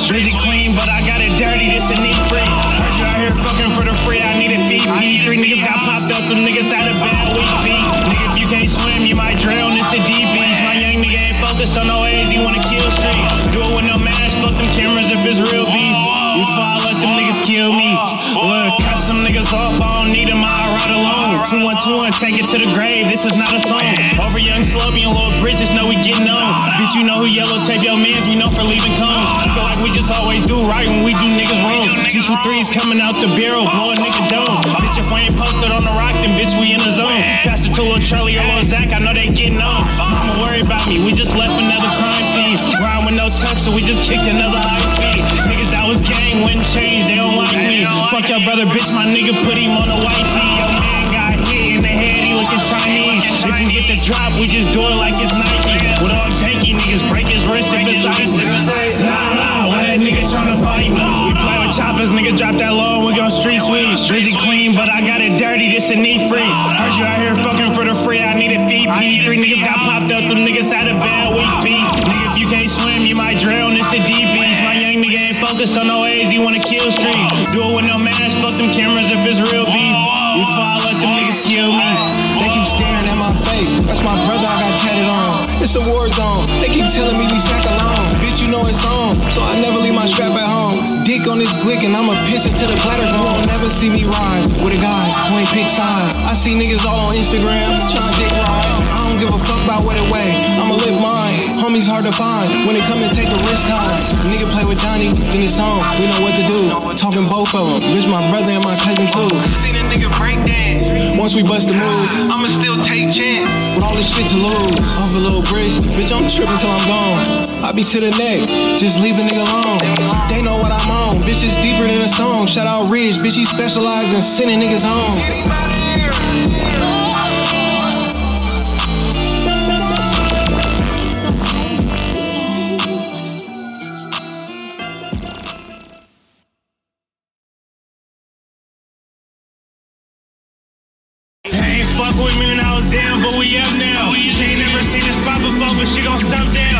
Drizzy clean, but I got it dirty, this a need free. Heard you out here fucking for the free, I need a VP. 3 niggas got popped up, them niggas had a bad week, P. Nigga, if you can't swim, you might drown, it's the DBs. My young nigga ain't focused on no A's, he wanna kill street. Do it with no mask, fuck them cameras if it's real beef. You fall, let them niggas kill me. Look, cut some niggas off, I don't need them, I ride alone. 212 and take it to the grave, this is not a song. Over young Slubby and Lil Bridges, know we getting on. Bitch, you know who yellow tape your mans, we know for leaving cones. Feel like we just always do right when we do niggas wrong. 223's coming out the barrel, blow a nigga dome. Bitch, if we ain't posted on the rock, then bitch, we in the zone. Pass it to Lil Charlie or Lil Zach, I know they getting on. Mama worry about me, we just left another crime scene. Grind with no touch, so we just kicked another high speed. Niggas that was gang wouldn't change, they don't like me. Fuck your brother, bitch, my nigga put him on a white tee. Your man got hit in the head, he looking Chinese. If you get the drop, we just do it like it's Nike. With all janky niggas, break his wrist if it's icy. Nah, why that nigga tryna fight me? We play with choppers, nigga drop that low and we gon' street sweep. Drizzy clean, but I got it dirty, this a need free. Heard you out here fucking for the free, I need a VP. 3 niggas got popped up, them niggas had a bad week, P. Nigga, if you can't swim, you might drown, it's the DBs. My young nigga ain't focused on no A's, he wanna kill street. Do it with no mask, fuck them cameras if it's real beef. You fall, let them niggas kill me. They keep staring at my face, that's my brother I got tatted on. It's a war zone, they keep telling me we sack alone. Bitch, you know it's on, so I never leave my strap at home. Dick on this glick and I'ma piss it till the bladder gone. Never see me ride with a guy who ain't pick side. I see niggas all on Instagram tryna dick ride. I don't give a fuck about what it weigh, I'ma live mine. Homie's hard to find when it come to take the risk time. Nigga play with Donnie, then it's on, we know what to do. Talking both of them, bitch my brother and my cousin too. Seen a nigga break dance. Once we bust the move, I'ma still take chance. with all this shit to lose. Off a little bridge, bitch I'm tripping till I'm gone. I be to the neck, just leave a nigga alone. They know what I'm on, bitch it's deeper than a song. Shout out Ridge, bitch he specialize in sending niggas home. Fuck with me when I was down, but we up now. She ain't never seen a spot before, but she gon' stop down.